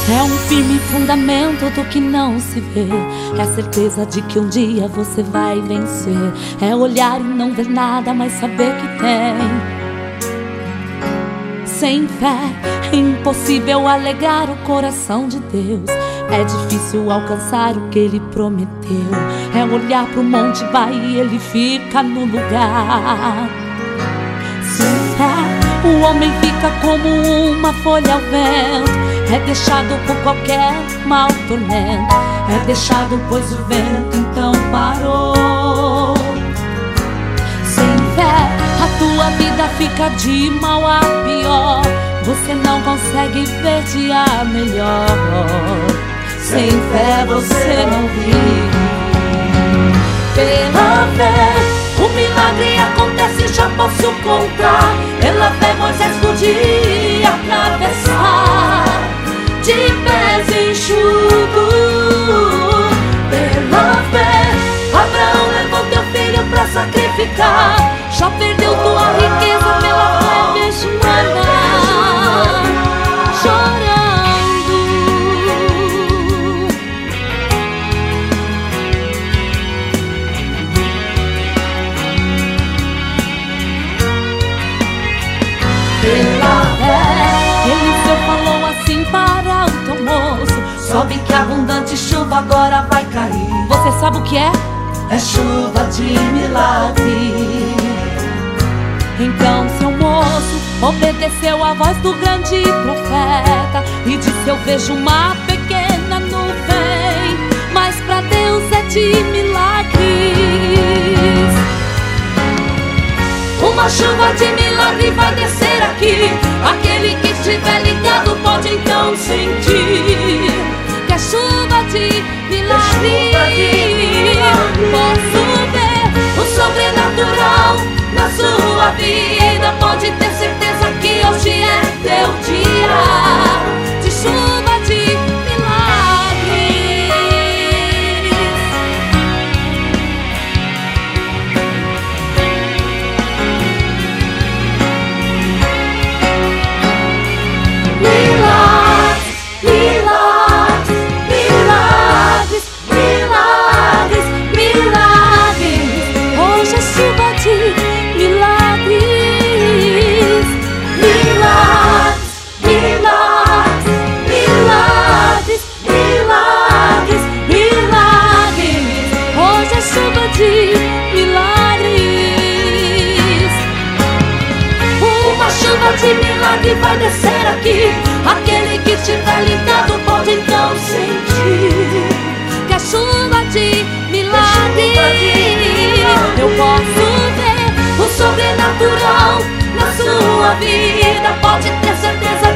É um firme fundamento do que não se vê. É a certeza de que um dia você vai vencer. É olhar e não ver nada, mas saber que tem. Sem fé é impossível alegrar o coração de Deus. É difícil alcançar o que Ele prometeu. É olhar pro monte, vai e Ele fica no lugar. Sem fé, o homem fica como uma folha ao vento. É deixado por qualquer mau tormento. É deixado pois o vento então parou. Sem fé, a tua vida fica de mal a pior. Você não consegue ver dia melhor. Sem fé você não vive. Pela fé o milagre acontece, já posso contar. Pela fé Moisés podia atravessar de pés enxutos. Pela fé Abraão levou teu filho pra sacrificar. Já perdeu tua riqueza, pela fé vejo Ana chorando. Pela fé Eliseu falou assim para o teu moço: sobe que a abundante chuva agora vai cair. Você sabe o que é? É chuva de milagre. Então seu moço obedeceu à voz do grande profeta e disse: eu vejo uma pequena nuvem, mas pra Deus é de milagres. Uma chuva de milagre vai descer aqui. Aquele que estiver ligado pode então sentir que é chuva de milagre. Posso ver o sobrenatural na sua vida. Pode ter certeza que hoje é teu dia de chuva de milagres. De milagre vai descer aqui. Aquele que estiver ligado pode então sentir que é chuva de milagre. Eu posso ver o sobrenatural na sua vida. Pode ter certeza